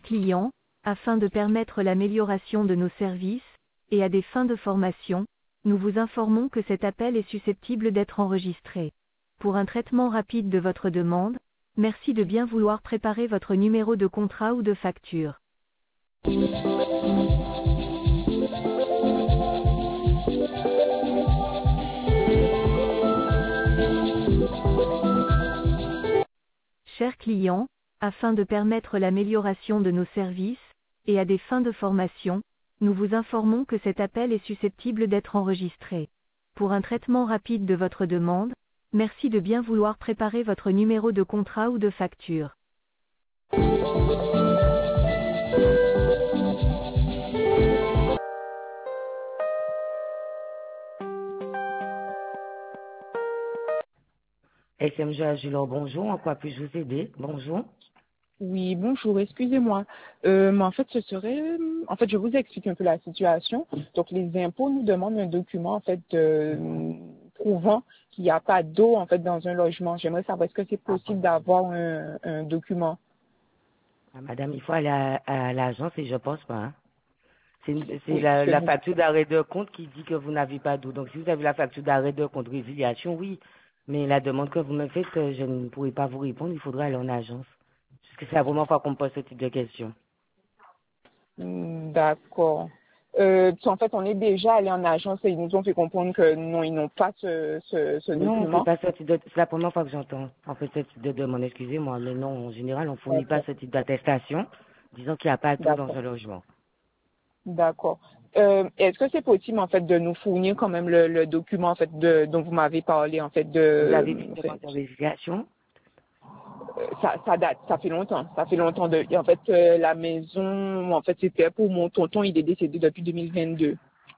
clients, afin de permettre l'amélioration de nos services, et à des fins de formation, nous vous informons que cet appel est susceptible d'être enregistré. Pour un traitement rapide de votre demande, merci de bien vouloir préparer votre numéro de contrat ou de facture. Chers clients, afin de permettre l'amélioration de nos services, et à des fins de formation, nous vous informons que cet appel est susceptible d'être enregistré. Pour un traitement rapide de votre demande, merci de bien vouloir préparer votre numéro de contrat ou de facture. SMG Agilor, bonjour. En quoi puis-je vous aider? Bonjour. Oui, bonjour, excusez-moi. Mais en fait, je vous explique un peu la situation. Donc, les impôts nous demandent un document, en fait, prouvant qu'il n'y a pas d'eau, en fait, dans un logement. J'aimerais savoir, est-ce que c'est possible d'avoir un document? Ah, madame, il faut aller à l'agence et je pense pas. Hein. C'est Oui, la facture d'arrêt de compte qui dit que vous n'avez pas d'eau. Donc, si vous avez la facture d'arrêt de compte résiliation, oui. Mais la demande que vous me faites, je ne pourrai pas vous répondre. Il faudra aller en agence. Parce que c'est la première fois qu'on me pose ce type de questions. D'accord. En fait, on est déjà allé en agence et ils nous ont fait comprendre que non, ils n'ont pas ce Non, c'est document. pas ce type de, c'est la première fois que j'entends. En fait, ce type de demande, excusez-moi, mais non, en général, on fournit pas D'accord. ce type d'attestation, disons qu'il n'y a pas d'eau dans D'accord. un logement. D'accord. Est-ce que c'est possible en fait de nous fournir quand même le document en fait dont vous m'avez parlé en fait Vous avez une demande de résiliation? ça date, ça fait longtemps en fait la maison en fait c'était pour mon tonton, il est décédé depuis 2022.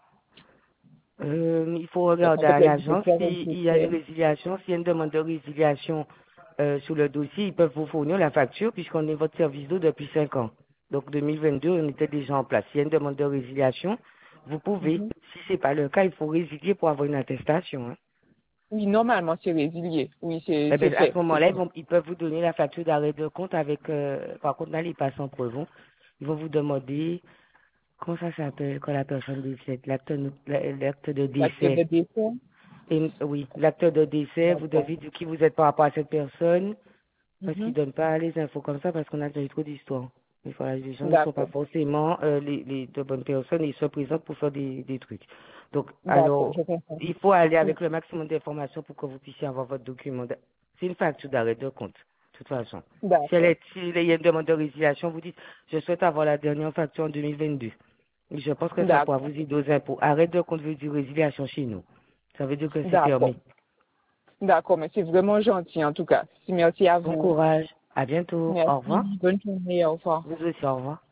Il faut Donc, regarder en fait, à il y a dû se l'agence faire un s'il y a une décès. résiliation. S'il y a une demande de résiliation sur le dossier, ils peuvent vous fournir la facture puisqu'on est votre service d'eau depuis 5 ans. Donc 2022, on était déjà en place. S'il y a une demande de résiliation, vous pouvez. Mhm. Si c'est pas le cas, il faut résilier pour avoir une attestation. Hein. Oui, normalement c'est résilié. Oui, Eh c'est ben, à ce fait. moment-là, ils peuvent vous donner la facture d'arrêt de compte avec, par contre, là, les passants preuves. Ils vont vous demander, comment ça s'appelle quand la personne décède, l'acte de L'acte décès. de décès. Et, oui, l'acte de décès, vous D'accord. devez dire qui vous êtes par rapport à cette personne, parce qu'ils Mhm. donnent pas les infos comme ça, parce qu'on a déjà eu trop d'histoires. Des fois, les gens ne sont pas D'accord. forcément les de bonnes personnes et ils se présentent pour faire des trucs. Donc, D'accord, alors, je comprends. il faut aller Oui. avec le maximum d'informations pour que vous puissiez avoir votre document. C'est une facture d'arrêt de compte, de toute façon. D'accord. S'il y a une demande de résiliation, vous dites, je souhaite avoir la dernière facture en 2022. Et je pense que ça pourra D'accord. vous aider aux impôts. Arrêt de compte veut dire résiliation chez nous. Ça veut dire que c'est D'accord. fermé. D'accord, mais c'est vraiment gentil en tout cas. Merci à Bon vous. courage. À bientôt. Au Merci. revoir. Bonne journée. Au revoir. Vous aussi, au revoir.